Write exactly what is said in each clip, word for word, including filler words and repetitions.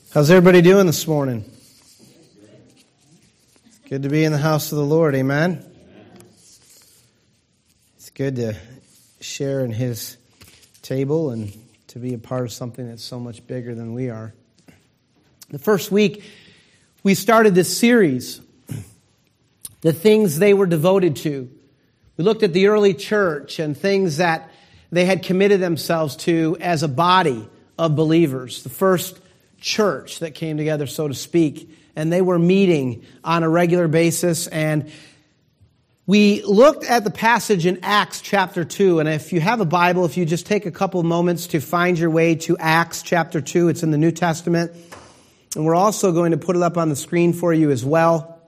How's everybody doing this morning? Good to be in the house of the Lord, amen? It's good to share in His table and to be a part of something that's so much bigger than we are. The first week, we started this series, the things they were devoted to. We looked at the early church and things that they had committed themselves to as a body of believers. The first church that came together, so to speak, and they were meeting on a regular basis. And we looked at the passage in Acts chapter two. And if you have a Bible, if you just take a couple of moments to find your way to Acts chapter two, it's in the New Testament. And we're also going to put it up on the screen for you as well.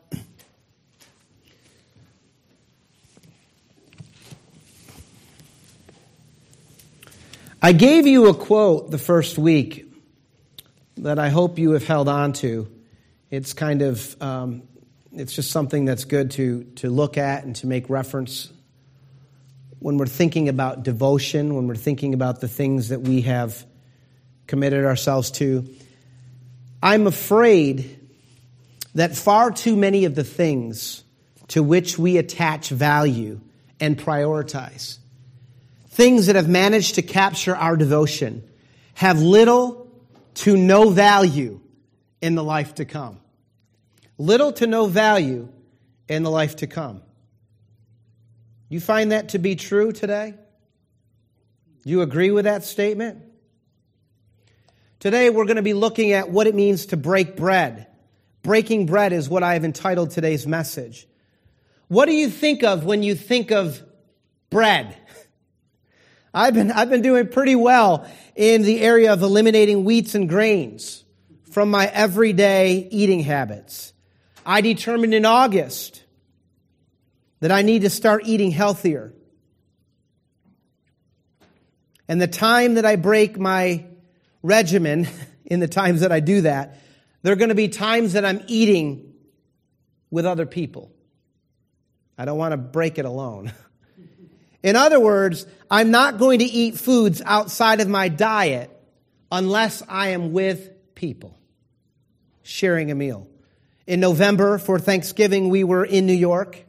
I gave you a quote the first week that I hope you have held on to. It's kind of, um, it's just something that's good to, to look at and to make reference when we're thinking about devotion, when we're thinking about the things that we have committed ourselves to. I'm afraid that far too many of the things to which we attach value and prioritize, things that have managed to capture our devotion, have little to no value in the life to come. Little to no value in the life to come. You find that to be true today? You agree with that statement? Today we're going to be looking at what it means to break bread. Breaking bread is what I have entitled today's message. What do you think of when you think of bread? I've been I've been doing pretty well in the area of eliminating wheats and grains from my everyday eating habits. I determined in August that I need to start eating healthier. And the time that I break my regimen, in the times that I do that, there are going to be times that I'm eating with other people. I don't want to break it alone. In other words, I'm not going to eat foods outside of my diet unless I am with people, sharing a meal. In November for Thanksgiving, we were in New York,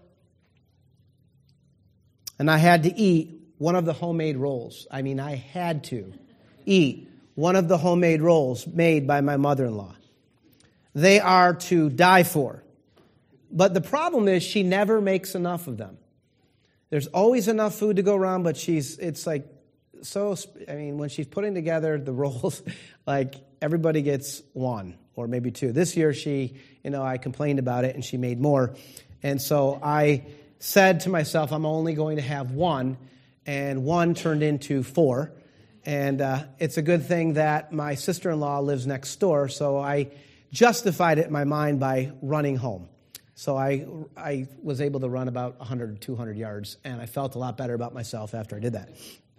and I had to eat one of the homemade rolls. I mean, I had to eat one of the homemade rolls made by my mother-in-law. They are to die for. But the problem is she never makes enough of them. There's always enough food to go around, but she's, it's like, so, I mean, when she's putting together the rolls, like, everybody gets one or maybe two. This year, she, you know, I complained about it and she made more. And so I said to myself, I'm only going to have one, and one turned into four. And uh, it's a good thing that my sister-in-law lives next door, so I justified it in my mind by running home. So I I was able to run about one hundred, two hundred yards, and I felt a lot better about myself after I did that.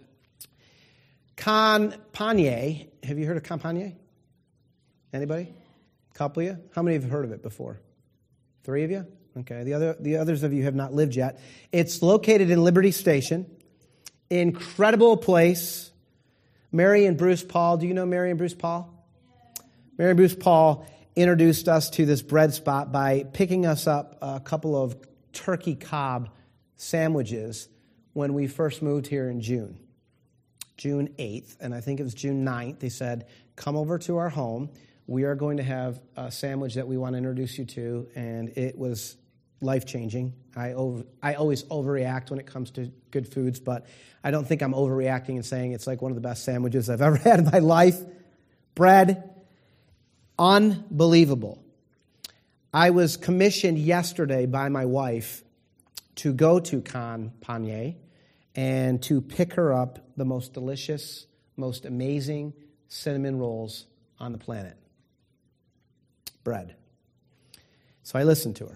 Campagna. Have you heard of Campagna? Anybody? A couple of you? How many have heard of it before? Three of you? Okay. The other the others of you have not lived yet. It's located in Liberty Station. Incredible place. Mary and Bruce Paul. Do you know Mary and Bruce Paul? Mary and Bruce Paul introduced us to this bread spot by picking us up a couple of turkey cob sandwiches when we first moved here in June. June eighth, and I think it was June ninth. They said, come over to our home. We are going to have a sandwich that we want to introduce you to, and it was life-changing. I over, I always overreact when it comes to good foods, but I don't think I'm overreacting and saying it's like one of the best sandwiches I've ever had in my life. Bread. Unbelievable. I was commissioned yesterday by my wife to go to Campagna and to pick her up the most delicious, most amazing cinnamon rolls on the planet. Bread. So I listened to her.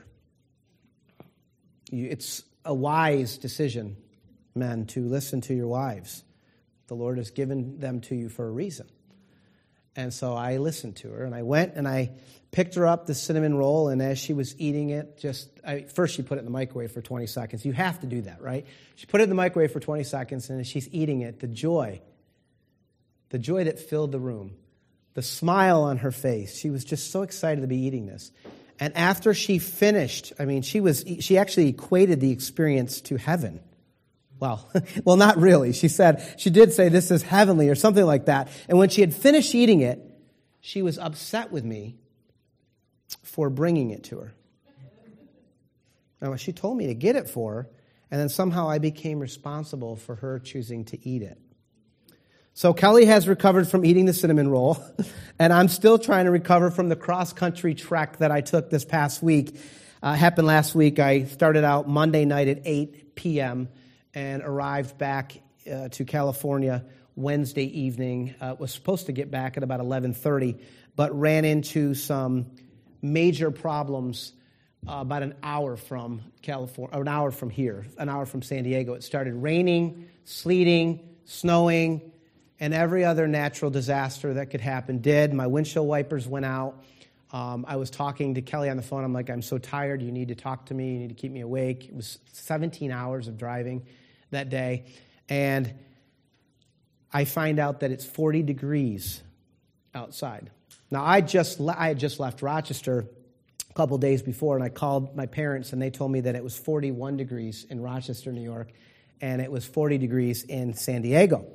It's a wise decision, men, to listen to your wives. The Lord has given them to you for a reason. And so I listened to her, and I went and I picked her up the cinnamon roll, and as she was eating it, just I, first she put it in the microwave for twenty seconds. You have to do that, right? She put it in the microwave for twenty seconds, and as she's eating it, the joy, the joy that filled the room the smile on her face. She was just so excited to be eating this. And after she finished, I mean, she was she actually equated the experience to heaven. Well, well, not really. She said, she did say this is heavenly or something like that. And when she had finished eating it, she was upset with me for bringing it to her. Now, she told me to get it for her, and then somehow I became responsible for her choosing to eat it. So Kelly has recovered from eating the cinnamon roll, and I'm still trying to recover from the cross-country trek that I took this past week. Uh, happened last week. I started out Monday night at eight p.m., and arrived back uh, to California Wednesday evening. Uh, was supposed to get back at about eleven thirty, but ran into some major problems uh, about an hour from California, or an hour from here, an hour from San Diego. It started raining, sleeting, snowing, and every other natural disaster that could happen did. My windshield wipers went out. Um, I was talking to Kelly on the phone. I'm like, I'm so tired. You need to talk to me. You need to keep me awake. It was seventeen hours of driving that day. And I find out that it's forty degrees outside. Now, I just le- I had just left Rochester a couple days before, and I called my parents, and they told me that it was forty-one degrees in Rochester, New York, and it was forty degrees in San Diego.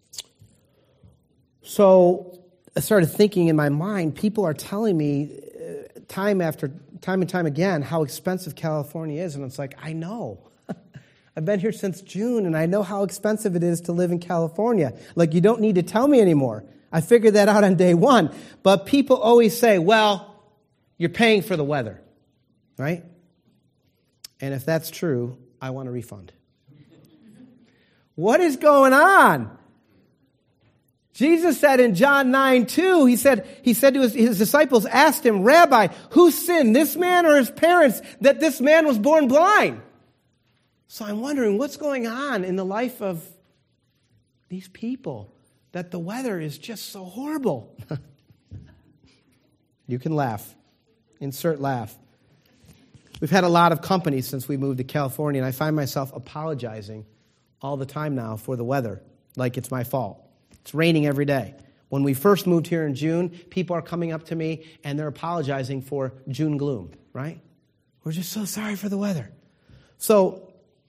So I started thinking in my mind, people are telling me uh, time after time and time again how expensive California is, and it's like, I know. I've been here since June, and I know how expensive it is to live in California. Like, you don't need to tell me anymore. I figured that out on day one. But people always say, well, you're paying for the weather, right? And if that's true, I want a refund. What is going on? Jesus said in John nine two, he said, he said to his, his disciples, asked him, Rabbi, who sinned, this man or his parents, that this man was born blind? So I'm wondering what's going on in the life of these people that the weather is just so horrible. You can laugh. Insert laugh. We've had a lot of company since we moved to California, and I find myself apologizing all the time now for the weather, like it's my fault. It's raining every day. When we first moved here in June, people are coming up to me, and they're apologizing for June gloom, right? We're just so sorry for the weather. So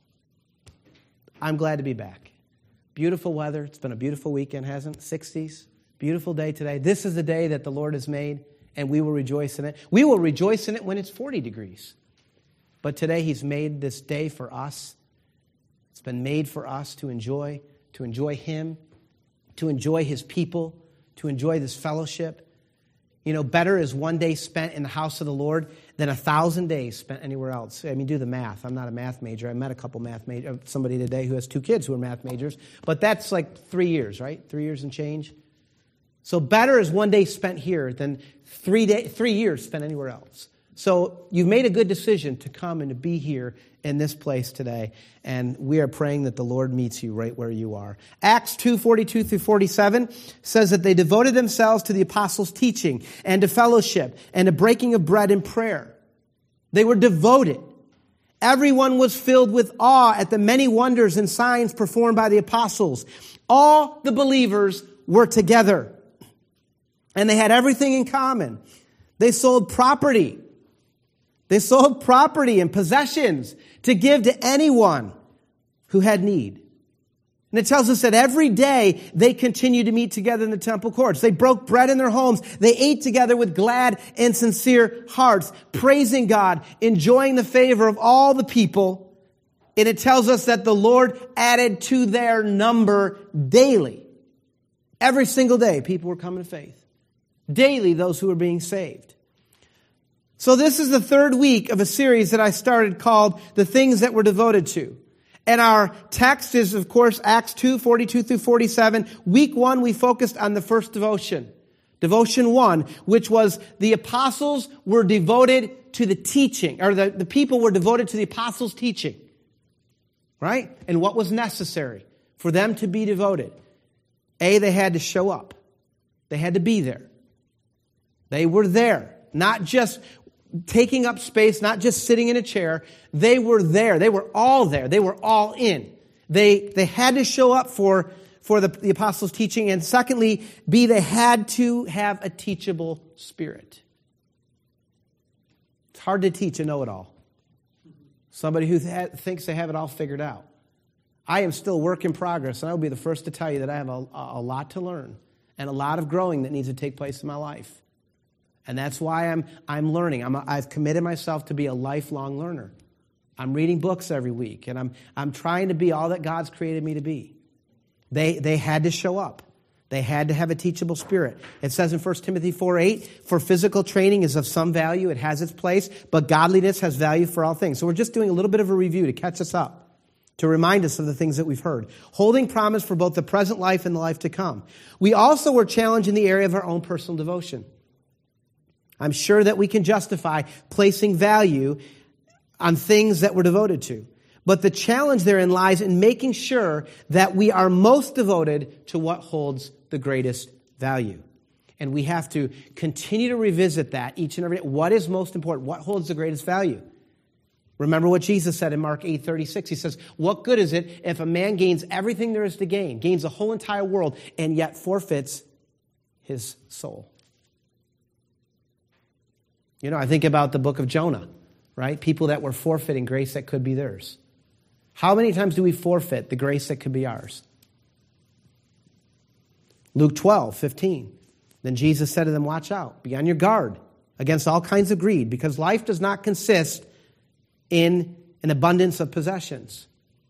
I'm glad to be back. Beautiful weather. It's been a beautiful weekend, hasn't it? sixties. Beautiful day today. This is the day that the Lord has made, and we will rejoice in it. We will rejoice in it when it's forty degrees. But today He's made this day for us. It's been made for us to enjoy, to enjoy Him, to enjoy His people, to enjoy this fellowship. You know, better is one day spent in the house of the Lord than a thousand days spent anywhere else. I mean, do the math. I'm not a math major. I met a couple math majors, somebody today who has two kids who are math majors, but that's like three years, right? Three years and change. So better is one day spent here than three day, three years spent anywhere else. So you've made a good decision to come and to be here in this place today, and we are praying that the Lord meets you right where you are. Acts two forty-two through forty-seven says that they devoted themselves to the apostles' teaching and to fellowship and to breaking of bread and prayer. They were devoted. Everyone was filled with awe at the many wonders and signs performed by the apostles. All the believers were together, and they had everything in common. They sold property. They sold property and possessions to give to anyone who had need. And it tells us that every day they continued to meet together in the temple courts. They broke bread in their homes. They ate together with glad and sincere hearts, praising God, enjoying the favor of all the people. And it tells us that the Lord added to their number daily. Every single day, people were coming to faith. Daily, those who were being saved. So this is the third week of a series that I started called The Things That We're Devoted To. And our text is, of course, Acts two forty-two through forty-seven. Week one, we focused on the first devotion. Devotion one, which was the apostles were devoted to the teaching, or the, the people were devoted to the apostles' teaching. Right? And what was necessary for them to be devoted? A, they had to show up. They had to be there. They were there. Not just taking up space, not just sitting in a chair. They were there. They were all there. They were all in. They, they had to show up for for the, the apostles' teaching. And secondly, B, they had to have a teachable spirit. It's hard to teach a know-it-all. Somebody who th- thinks they have it all figured out. I am still a work in progress, and I will be the first to tell you that I have a, a lot to learn and a lot of growing that needs to take place in my life. And that's why I'm I'm learning. I'm a, I've committed myself to be a lifelong learner. I'm reading books every week, and I'm I'm trying to be all that God's created me to be. They they had to show up. They had to have a teachable spirit. It says in First Timothy four eight, for physical training is of some value. It has its place, but godliness has value for all things. So we're just doing a little bit of a review to catch us up, to remind us of the things that we've heard. Holding promise for both the present life and the life to come. We also were challenged in the area of our own personal devotion. I'm sure that we can justify placing value on things that we're devoted to. But the challenge therein lies in making sure that we are most devoted to what holds the greatest value. And we have to continue to revisit that each and every day. What is most important? What holds the greatest value? Remember what Jesus said in Mark eight thirty-six. He says, what good is it if a man gains everything there is to gain, gains the whole entire world, and yet forfeits his soul? You know, I think about the book of Jonah, right? People that were forfeiting grace that could be theirs. How many times do we forfeit the grace that could be ours? Luke twelve fifteen. Then Jesus said to them, watch out, be on your guard against all kinds of greed, because life does not consist in an abundance of possessions.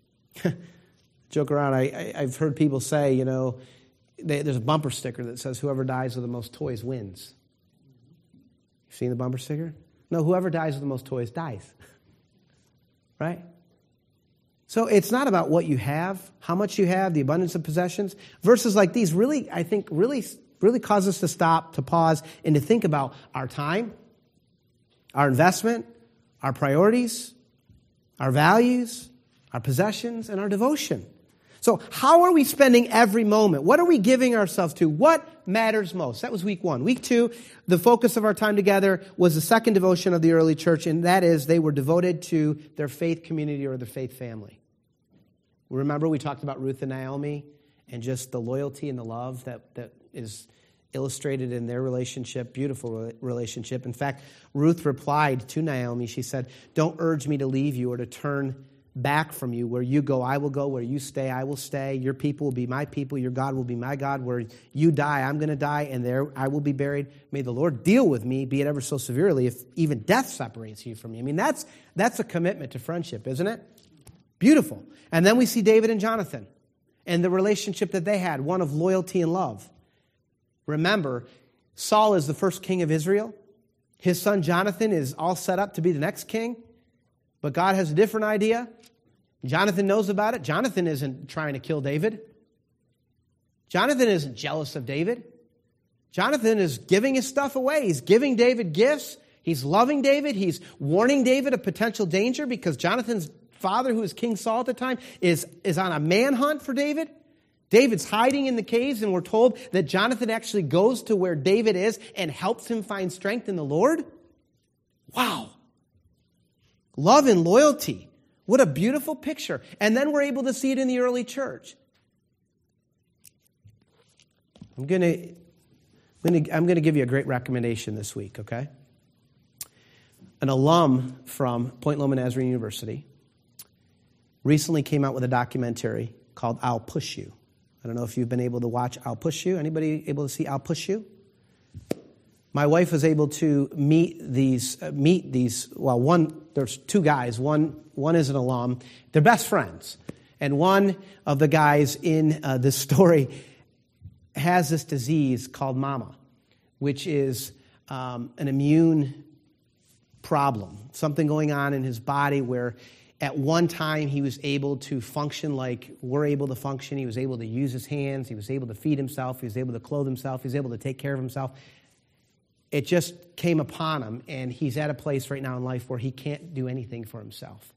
Joke around, I, I, I've heard people say, you know, they, there's a bumper sticker that says whoever dies with the most toys wins. You've seen the bumper sticker? No, whoever dies with the most toys dies. Right? So it's not about what you have, how much you have, the abundance of possessions. Verses like these really, I think, really, really cause us to stop, to pause, and to think about our time, our investment, our priorities, our values, our possessions, and our devotion. So how are we spending every moment? What are we giving ourselves to? What matters most? That was week one. Week two, the focus of our time together was the second devotion of the early church, and that is they were devoted to their faith community or their faith family. Remember we talked about Ruth and Naomi and just the loyalty and the love that, that is illustrated in their relationship, beautiful relationship. In fact, Ruth replied to Naomi, she said, don't urge me to leave you or to turn back from you. Where you go, I will go. Where you stay, I will stay. Your people will be my people. Your God will be my God. Where you die, I'm going to die, and there I will be buried. May the Lord deal with me, be it ever so severely, if even death separates you from me. I mean, that's that's a commitment to friendship, isn't it? Beautiful. And then we see David and Jonathan and the relationship that they had, one of loyalty and love. Remember, Saul is the first king of Israel. His son Jonathan is all set up to be the next king. But God has a different idea. Jonathan knows about it. Jonathan isn't trying to kill David. Jonathan isn't jealous of David. Jonathan is giving his stuff away. He's giving David gifts. He's loving David. He's warning David of potential danger because Jonathan's father, who is King Saul at the time, is, is on a manhunt for David. David's hiding in the caves, and we're told that Jonathan actually goes to where David is and helps him find strength in the Lord. Wow. Love and loyalty. What a beautiful picture. And then we're able to see it in the early church. I'm going to I'm going to, I'm going to give you a great recommendation this week, okay? An alum from Point Loma Nazarene University recently came out with a documentary called I'll Push You. I don't know if you've been able to watch I'll Push You. Anybody able to see I'll Push You? My wife was able to meet these, uh, meet these, well, one, there's two guys. One, one is an alum. They're best friends. And one of the guys in uh, this story has this disease called MAMA, which is um, an immune problem, something going on in his body where at one time he was able to function like we're able to function. He was able to use his hands. He was able to feed himself. He was able to clothe himself. He was able to take care of himself. It just came upon him, and he's at a place right now in life where he can't do anything for himself.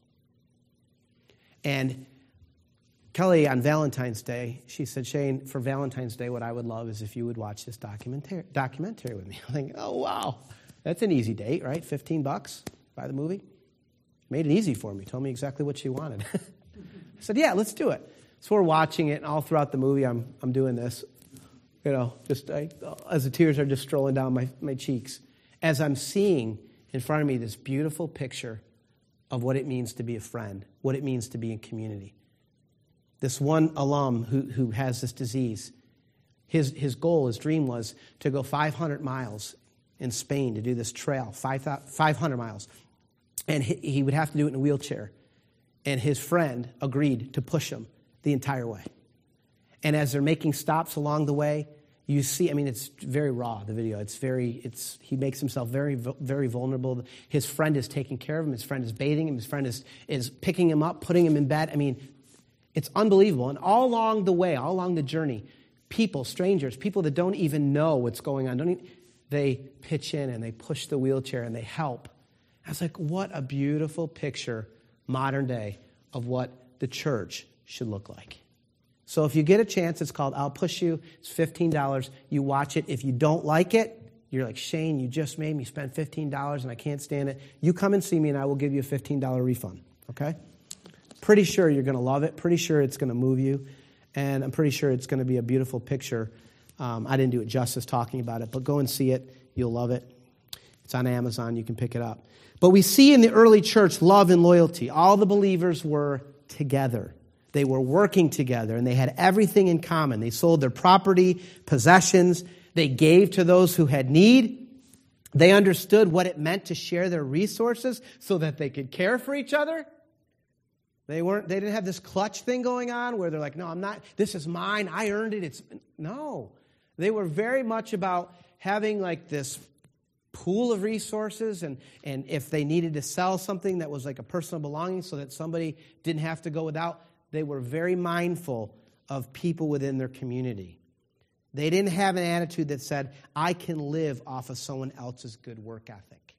And Kelly, on Valentine's Day, she said, Shane, for Valentine's Day, what I would love is if you would watch this documentary documentary with me. I'm thinking, oh, wow, that's an easy date, right? fifteen bucks, buy the movie. Made it easy for me, told me exactly what she wanted. I said, yeah, let's do it. So we're watching it, and all throughout the movie, I'm I'm doing this. You know, just I, as the tears are just strolling down my, my cheeks. As I'm seeing in front of me this beautiful picture of what it means to be a friend, what it means to be in community. This one alum who, who has this disease, his, his goal, his dream was to go five hundred miles in Spain to do this trail, five hundred miles. And he, he would have to do it in a wheelchair. And his friend agreed to push him the entire way. And as they're making stops along the way, you see, I mean, it's very raw, the video. It's very, it's, he makes himself very, very vulnerable. His friend is taking care of him. His friend is bathing him. His friend is, is picking him up, putting him in bed. I mean, it's unbelievable. And all along the way, all along the journey, people, strangers, people that don't even know what's going on, don't even, they pitch in and they push the wheelchair and they help. I was like, what a beautiful picture, modern day, of what the church should look like. So if you get a chance, it's called I'll Push You. It's fifteen dollars. You watch it. If you don't like it, you're like, Shane, you just made me spend fifteen dollars and I can't stand it. You come and see me and I will give you a fifteen dollars refund, okay? Pretty sure you're going to love it. Pretty sure it's going to move you. And I'm pretty sure it's going to be a beautiful picture. Um, I didn't do it justice talking about it, but go and see it. You'll love it. It's on Amazon. You can pick it up. But we see in the early church love and loyalty. All the believers were together. They were working together, and they had everything in common. They sold their property, possessions. They gave to those who had need. They understood what it meant to share their resources so that they could care for each other. They weren't. They didn't have this clutch thing going on where they're like, no, I'm not. This is mine. I earned it. It's no. They were very much about having like this pool of resources, and, and if they needed to sell something that was like a personal belonging so that somebody didn't have to go without, they were very mindful of people within their community. They didn't have an attitude that said, I can live off of someone else's good work ethic.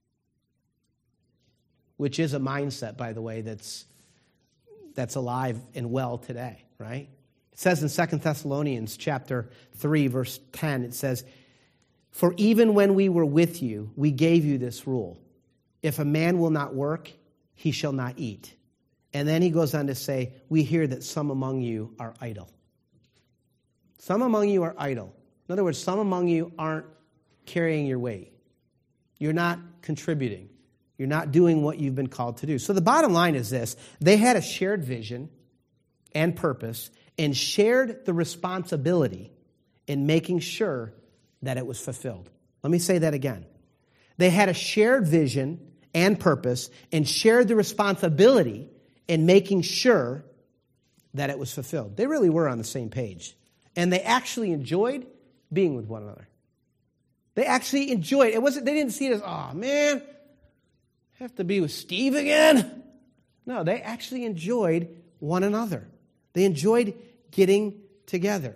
Which is a mindset, by the way, that's that's alive and well today, right? It says in Second Thessalonians chapter three, verse ten, it says, for even when we were with you, we gave you this rule. If a man will not work, he shall not eat. And then he goes on to say, we hear that some among you are idle. Some among you are idle. In other words, some among you aren't carrying your weight. You're not contributing. You're not doing what you've been called to do. So the bottom line is this. They had a shared vision and purpose and shared the responsibility in making sure that it was fulfilled. Let me say that again. They had a shared vision and purpose and shared the responsibility in making sure that it was fulfilled. They really were on the same page. And they actually enjoyed being with one another. They actually enjoyed it. It wasn't, they didn't see it as, oh man, I have to be with Steve again. No, they actually enjoyed one another. They enjoyed getting together.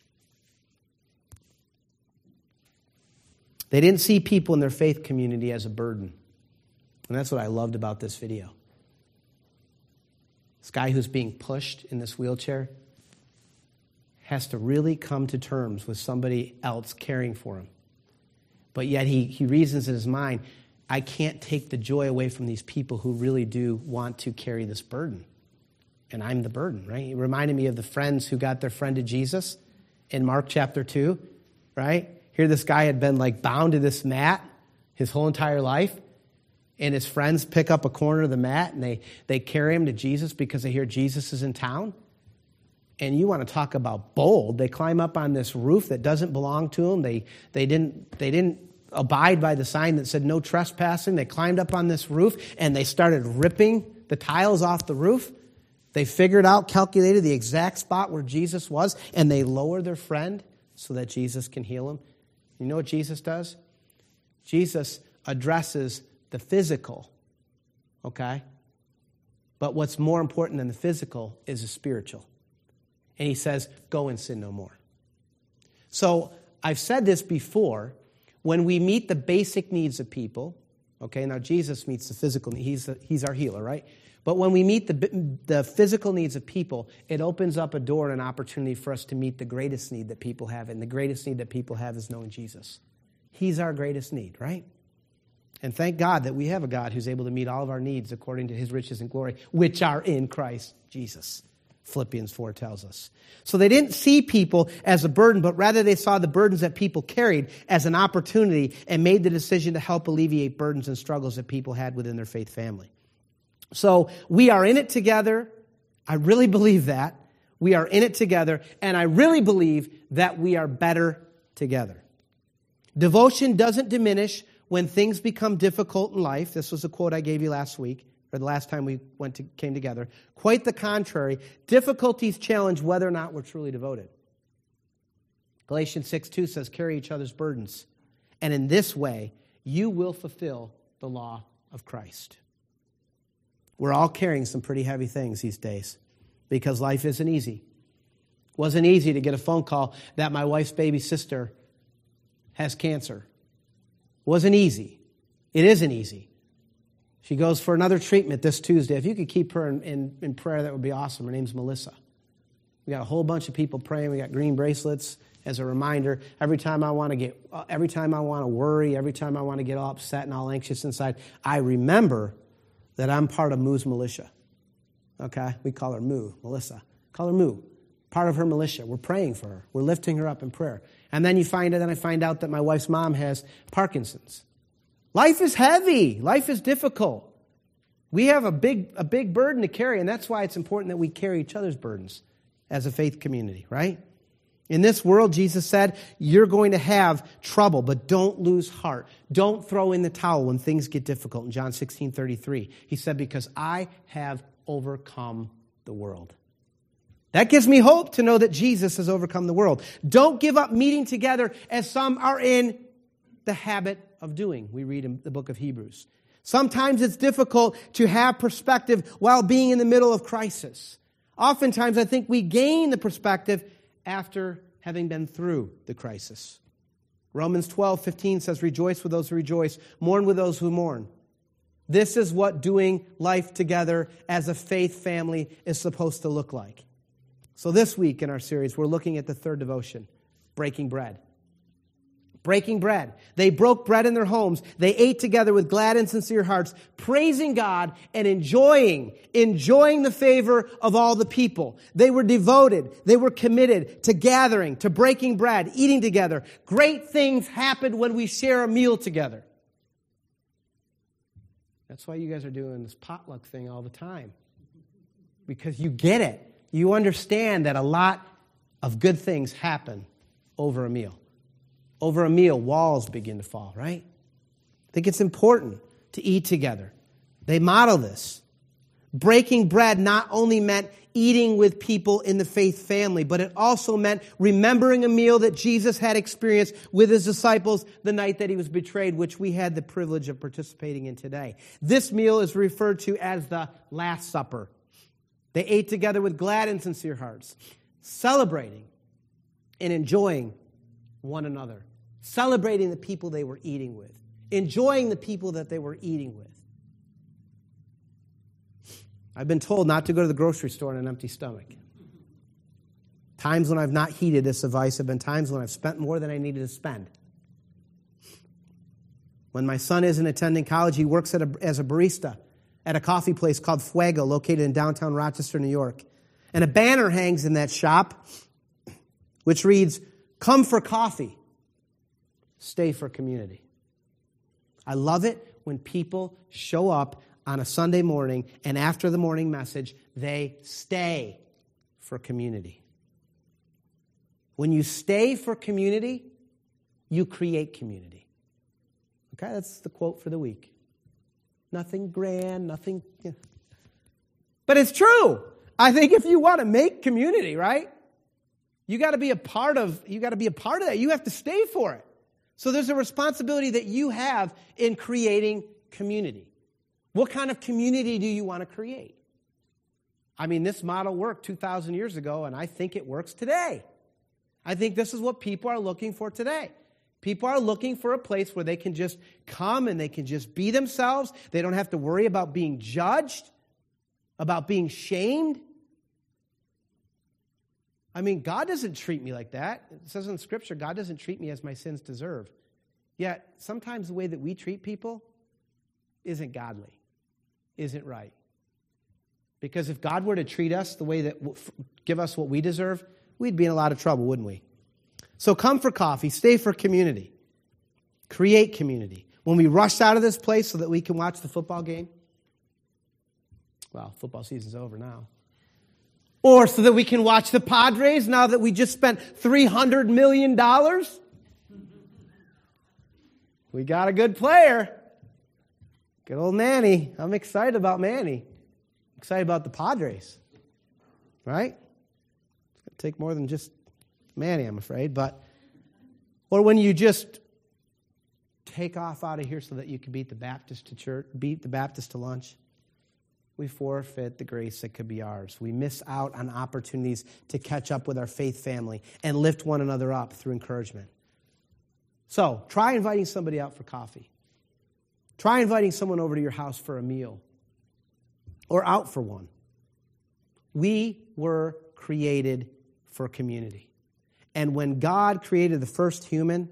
They didn't see people in their faith community as a burden. And that's what I loved about this video. This guy who's being pushed in this wheelchair has to really come to terms with somebody else caring for him. But yet he, he reasons in his mind, I can't take the joy away from these people who really do want to carry this burden. And I'm the burden, right? It reminded me of the friends who got their friend to Jesus in Mark chapter two, right? Here this guy had been like bound to this mat his whole entire life. And his friends pick up a corner of the mat and they, they carry him to Jesus because they hear Jesus is in town. And you want to talk about bold. They climb up on this roof that doesn't belong to them. They, they, didn't, they didn't abide by the sign that said no trespassing. They climbed up on this roof and they started ripping the tiles off the roof. They figured out, calculated the exact spot where Jesus was, and they lower their friend so that Jesus can heal him. You know what Jesus does? Jesus addresses the physical, okay? But what's more important than the physical is the spiritual. And he says, go and sin no more. So I've said this before. When we meet the basic needs of people, okay, now Jesus meets the physical need. He's, the, he's our healer, right? But when we meet the, the physical needs of people, it opens up a door and an opportunity for us to meet the greatest need that people have. And the greatest need that people have is knowing Jesus. He's our greatest need, right? And thank God that we have a God who's able to meet all of our needs according to his riches and glory, which are in Christ Jesus. Philippians four tells us. So they didn't see people as a burden, but rather they saw the burdens that people carried as an opportunity and made the decision to help alleviate burdens and struggles that people had within their faith family. So we are in it together. I really believe that. We are in it together, and I really believe that we are better together. Devotion doesn't diminish when things become difficult in life. This was a quote I gave you last week, or the last time we went to, came together. Quite the contrary. Difficulties challenge whether or not we're truly devoted. Galatians six two says, carry each other's burdens. And in this way, you will fulfill the law of Christ. We're all carrying some pretty heavy things these days because life isn't easy. It wasn't easy to get a phone call that my wife's baby sister has cancer. It wasn't easy. It isn't easy. She goes for another treatment this Tuesday. If you could keep her in, in, in prayer, that would be awesome. Her name's Melissa. We got a whole bunch of people praying. We got green bracelets as a reminder. Every time I want to get, every time I want to worry, every time I want to get all upset and all anxious inside, I remember that I'm part of Moo's militia. Okay? We call her Moo, Melissa. Call her Moo. Part of her militia. We're praying for her. We're lifting her up in prayer. And then you find out, then I find out that my wife's mom has Parkinson's. Life is heavy. Life is difficult. We have a big, a big burden to carry, and that's why it's important that we carry each other's burdens as a faith community, right? In this world, Jesus said, you're going to have trouble, but don't lose heart. Don't throw in the towel when things get difficult. In John sixteen thirty-three, he said, because I have overcome the world. That gives me hope to know that Jesus has overcome the world. Don't give up meeting together as some are in the habit of doing. We read in the book of Hebrews. Sometimes it's difficult to have perspective while being in the middle of crisis. Oftentimes I think we gain the perspective after having been through the crisis. Romans twelve fifteen says, rejoice with those who rejoice, mourn with those who mourn. This is what doing life together as a faith family is supposed to look like. So this week in our series, we're looking at the third devotion, breaking bread. Breaking bread. They broke bread in their homes. They ate together with glad and sincere hearts, praising God and enjoying, enjoying the favor of all the people. They were devoted. They were committed to gathering, to breaking bread, eating together. Great things happen when we share a meal together. That's why you guys are doing this potluck thing all the time. Because you get it. You understand that a lot of good things happen over a meal. Over a meal, walls begin to fall, right? I think it's important to eat together. They model this. Breaking bread not only meant eating with people in the faith family, but it also meant remembering a meal that Jesus had experienced with his disciples the night that he was betrayed, which we had the privilege of participating in today. This meal is referred to as the Last Supper. They ate together with glad and sincere hearts, celebrating and enjoying one another, celebrating the people they were eating with, enjoying the people that they were eating with. I've been told not to go to the grocery store on an empty stomach. Times when I've not heeded this advice have been times when I've spent more than I needed to spend. When my son isn't attending college, he works at a, as a barista at a coffee place called Fuego, located in downtown Rochester, New York. And a banner hangs in that shop, which reads, "Come for coffee, stay for community." I love it when people show up on a Sunday morning and after the morning message, they stay for community. When you stay for community, you create community. Okay, that's the quote for the week. Nothing grand, nothing. You know. But it's true. I think if you want to make community, right? You got to be a part of. You got to be a part of that. You have to stay for it. So there's a responsibility that you have in creating community. What kind of community do you want to create? I mean, this model worked two thousand years ago, and I think it works today. I think this is what people are looking for today. People are looking for a place where they can just come and they can just be themselves. They don't have to worry about being judged, about being shamed. I mean, God doesn't treat me like that. It says in Scripture, God doesn't treat me as my sins deserve. Yet, sometimes the way that we treat people isn't godly, isn't right. Because if God were to treat us the way that, give us what we deserve, we'd be in a lot of trouble, wouldn't we? So come for coffee, stay for community, create community. When we rush out of this place so that we can watch the football game, well, football season's over now. Or so that we can watch the Padres now that we just spent three hundred million dollars. We got a good player. Good old Manny. I'm excited about Manny. Excited about the Padres. Right? It's going to take more than just Manny, I'm afraid. But, or when you just take off out of here so that you can beat the Baptist to church, beat the Baptist to lunch, we forfeit the grace that could be ours. We miss out on opportunities to catch up with our faith family and lift one another up through encouragement. So, try inviting somebody out for coffee. Try inviting someone over to your house for a meal or out for one. We were created for community. And when God created the first human,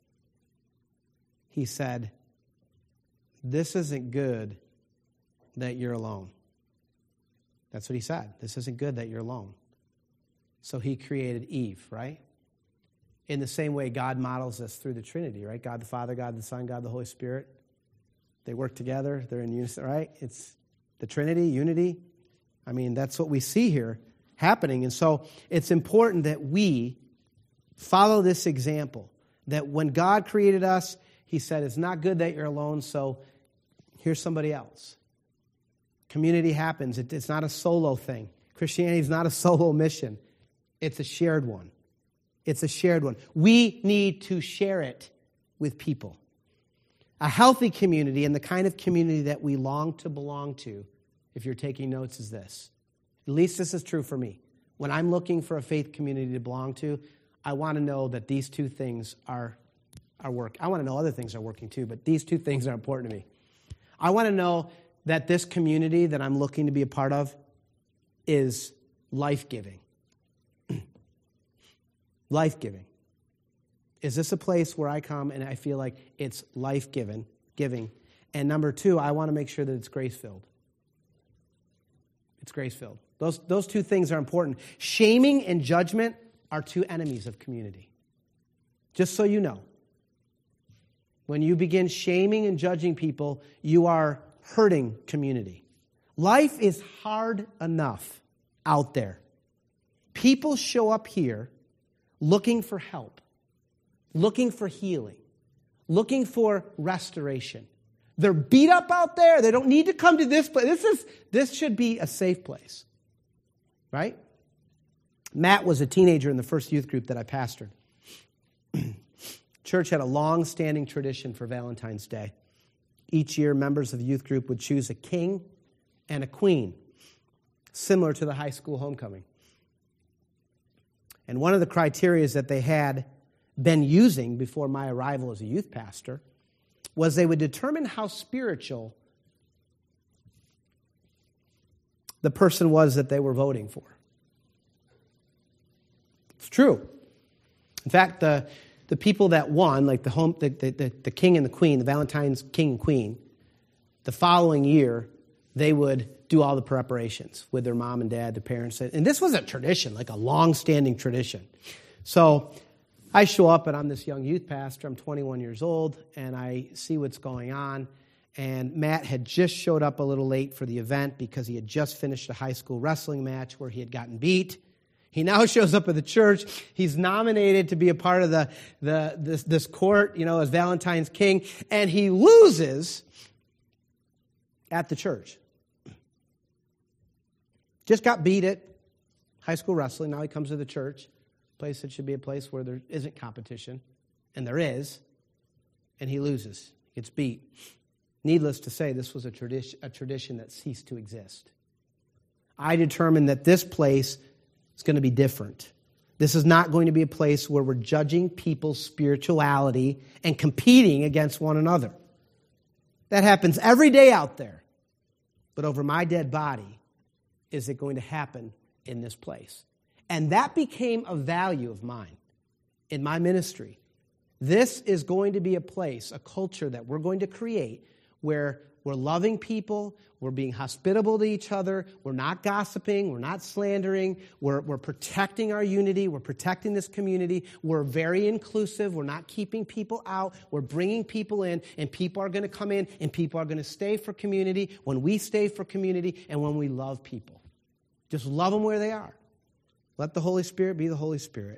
he said, this isn't good that you're alone. That's what he said. This isn't good that you're alone. So he created Eve, right? In the same way God models us through the Trinity, right? God the Father, God the Son, God the Holy Spirit. They work together. They're in unison, right? It's the Trinity, unity. I mean, that's what we see here happening. And so it's important that we follow this example, that when God created us, he said, it's not good that you're alone, so here's somebody else. Community happens. It, it's not a solo thing. Christianity is not a solo mission. It's a shared one. It's a shared one. We need to share it with people. A healthy community and the kind of community that we long to belong to, if you're taking notes, is this. At least this is true for me. When I'm looking for a faith community to belong to, I want to know that these two things are, are working. I want to know other things are working too, but these two things are important to me. I want to know that this community that I'm looking to be a part of is life-giving. Life-giving. Is this a place where I come and I feel like it's life-giving? Giving. And number two, I want to make sure that it's grace-filled. It's grace-filled. Those, those two things are important. Shaming and judgment are two enemies of community. Just so you know. When you begin shaming and judging people, you are hurting community. Life is hard enough out there. People show up here looking for help, looking for healing, looking for restoration. They're beat up out there. They don't need to come to this place. This is this should be a safe place, right? Matt was a teenager in the first youth group that I pastored. Church had a long-standing tradition for Valentine's Day. Each year, members of the youth group would choose a king and a queen, similar to the high school homecoming. And one of the criteria that they had been using before my arrival as a youth pastor was they would determine how spiritual the person was that they were voting for. It's true. In fact, the, the people that won, like the, home, the, the, the king and the queen, the Valentine's king and queen, the following year, they would do all the preparations with their mom and dad, their parents. And this was a tradition, like a long-standing tradition. So I show up, and I'm this young youth pastor. I'm twenty-one years old, and I see what's going on. And Matt had just showed up a little late for the event because he had just finished a high school wrestling match where he had gotten beat. He now shows up at the church. He's nominated to be a part of the, the this, this court, you know, as Valentine's king, and he loses at the church. Just got beat at high school wrestling. Now he comes to the church, a place that should be a place where there isn't competition, and there is, and he loses. He gets beat. Needless to say, this was a tradition, a tradition that ceased to exist. I determined that this place is going to be different. This is not going to be a place where we're judging people's spirituality and competing against one another. That happens every day out there. But over my dead body, is it going to happen in this place? And that became a value of mine in my ministry. This is going to be a place, a culture that we're going to create where we're loving people, we're being hospitable to each other, we're not gossiping, we're not slandering, we're, we're protecting our unity, we're protecting this community, we're very inclusive, we're not keeping people out, we're bringing people in, and people are going to come in, and people are going to stay for community when we stay for community and when we love people. Just love them where they are. Let the Holy Spirit be the Holy Spirit.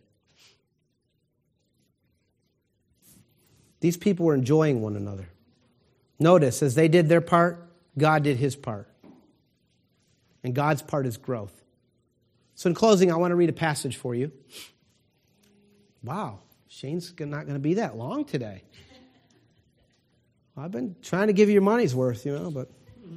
These people were enjoying one another. Notice, as they did their part, God did his part. And God's part is growth. So in closing, I want to read a passage for you. Wow, Shane's not going to be that long today. I've been trying to give you your money's worth, you know, but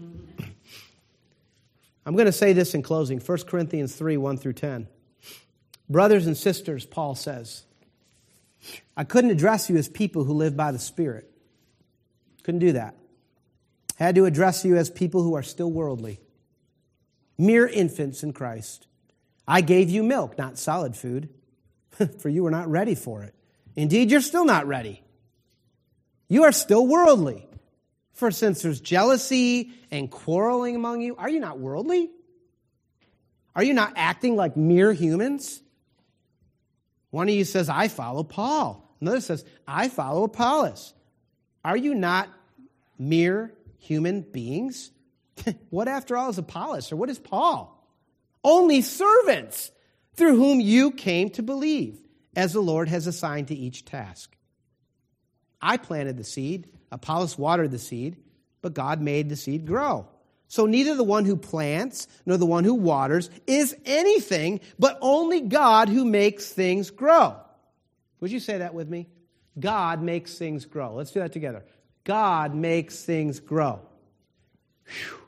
I'm going to say this in closing. First Corinthians three, one through ten. Brothers and sisters, Paul says, I couldn't address you as people who live by the Spirit. Couldn't do that. Had to address you as people who are still worldly. Mere infants in Christ. I gave you milk, not solid food, for you were not ready for it. Indeed, you're still not ready. You are still worldly. For since there's jealousy and quarreling among you, are you not worldly? Are you not acting like mere humans? One of you says, I follow Paul. Another says, I follow Apollos. Are you not mere human beings? What, after all, is Apollos, or what is Paul? Only servants through whom you came to believe, as the Lord has assigned to each task. I planted the seed, Apollos watered the seed, but God made the seed grow. So neither the one who plants nor the one who waters is anything, but only God who makes things grow. Would you say that with me? God makes things grow. Let's do that together. God makes things grow. Whew.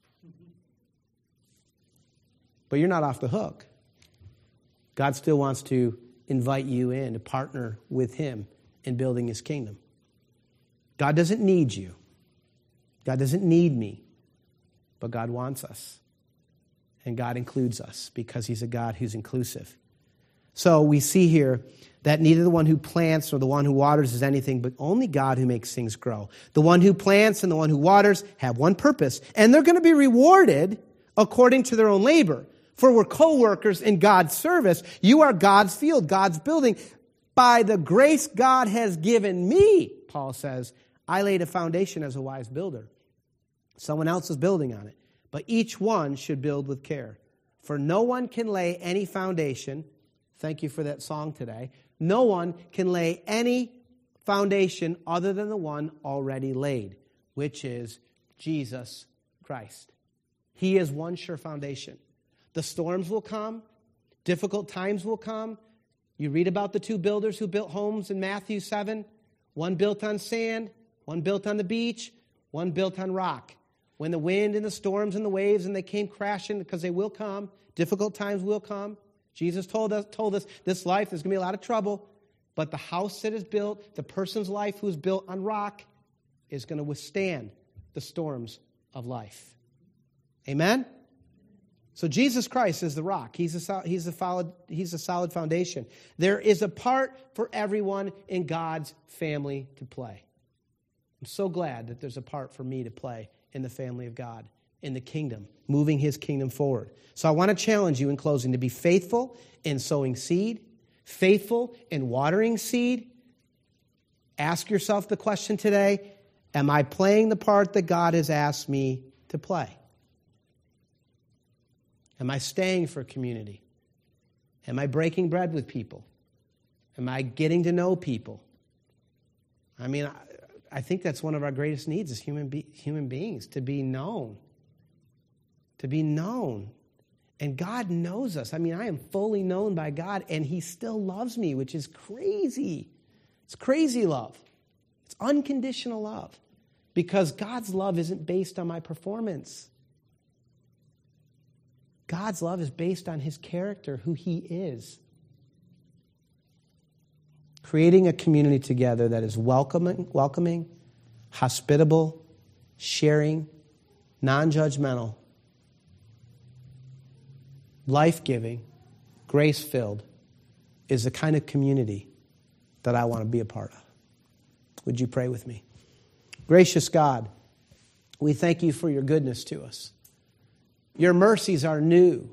But you're not off the hook. God still wants to invite you in to partner with him in building his kingdom. God doesn't need you. God doesn't need me. But God wants us. And God includes us because he's a God who's inclusive. So we see here that neither the one who plants nor the one who waters is anything, but only God who makes things grow. The one who plants and the one who waters have one purpose, and they're going to be rewarded according to their own labor. For we're co-workers in God's service. You are God's field, God's building. By the grace God has given me, Paul says, I laid a foundation as a wise builder. Someone else is building on it. But each one should build with care. For no one can lay any foundation. Thank you for that song today. No one can lay any foundation other than the one already laid, which is Jesus Christ. He is one sure foundation. The storms will come. Difficult times will come. You read about the two builders who built homes in Matthew seven. One built on sand, one built on the beach, one built on rock. When the wind and the storms and the waves and they came crashing, because they will come, difficult times will come. Jesus told us, told us this life, there's going to be a lot of trouble, but the house that is built, the person's life who's built on rock, is going to withstand the storms of life. Amen? So Jesus Christ is the rock. He's a, he's a, solid, he's a solid foundation. There is a part for everyone in God's family to play. I'm so glad that there's a part for me to play in the family of God, in the kingdom, moving his kingdom forward. So I want to challenge you in closing to be faithful in sowing seed, faithful in watering seed. Ask yourself the question today, am I playing the part that God has asked me to play? Am I staying for community? Am I breaking bread with people? Am I getting to know people? I mean, I, I think that's one of our greatest needs as human be, human beings, to be known. To be known. And God knows us. I mean, I am fully known by God, and he still loves me, which is crazy. It's crazy love. It's unconditional love. Because God's love isn't based on my performance. God's love is based on his character, who he is. Creating a community together that is welcoming, welcoming, hospitable, sharing, non-judgmental, life-giving, grace-filled is the kind of community that I want to be a part of. Would you pray with me? Gracious God, We thank you for your goodness to us. Your mercies are new.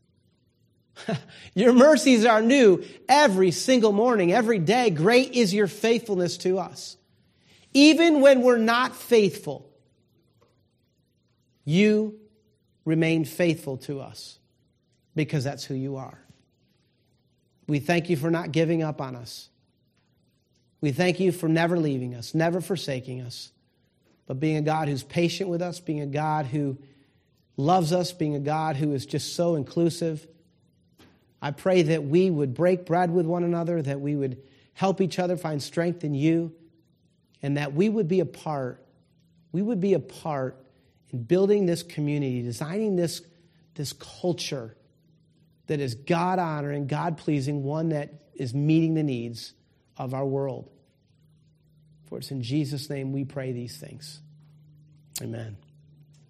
Your mercies are new every single morning, every day. Great is your faithfulness to us. Even when we're not faithful, you remain faithful to us because that's who you are. We thank you for not giving up on us. We thank you for never leaving us, never forsaking us, but being a God who's patient with us, being a God who loves us, being a God who is just so inclusive. I pray that we would break bread with one another, that we would help each other find strength in you, and that we would be a part, we would be a part in building this community, designing this, this culture that is God-honoring, God-pleasing, one that is meeting the needs of our world. For it's in Jesus' name we pray these things. Amen.